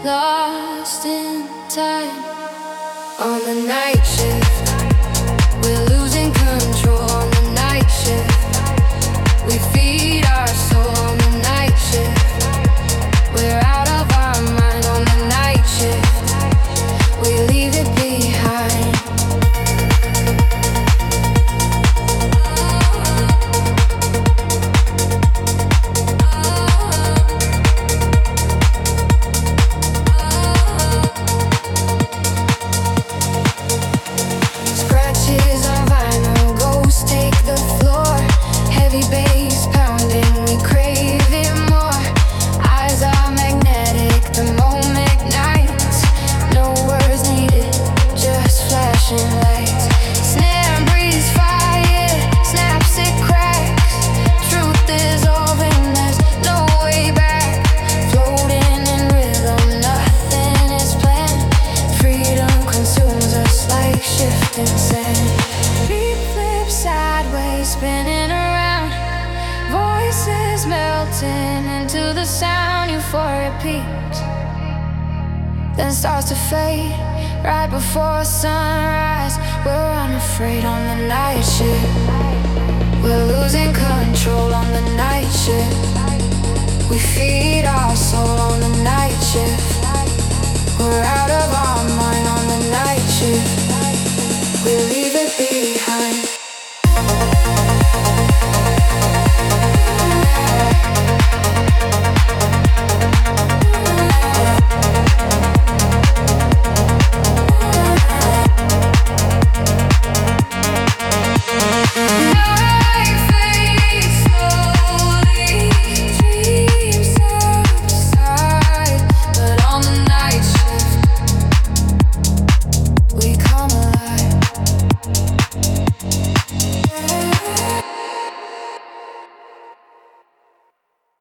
lost in time. On the night shift, we're losing control. On the night shift, we feed our soul. On the night shift, we're out of our mind. On the night shift, we leave it behind. Spinning around, voices melting into the sound. Euphoria peaks, then starts to fade right before sunrise. We're unafraid on the night shift. We're losing control on the night shift. We feed our soul on the night shift.